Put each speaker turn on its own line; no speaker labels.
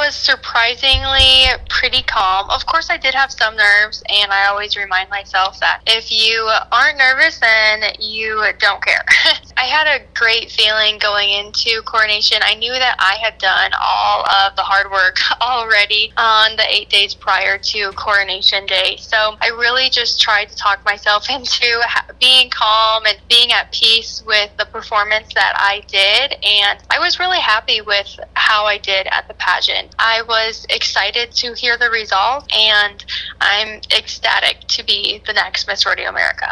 was surprisingly pretty calm. Of course, I did have some nerves, and I always remind myself that if you aren't nervous, then you don't care. I had a great feeling going into coronation. I knew that I had done all of the hard work already on the 8 days prior to coronation day. So I really just tried to talk myself into being calm and being at peace with the performance that I did. And I was really happy with how I did at the pageant. I was excited to hear the results, and I'm ecstatic to be the next Miss Rodeo America.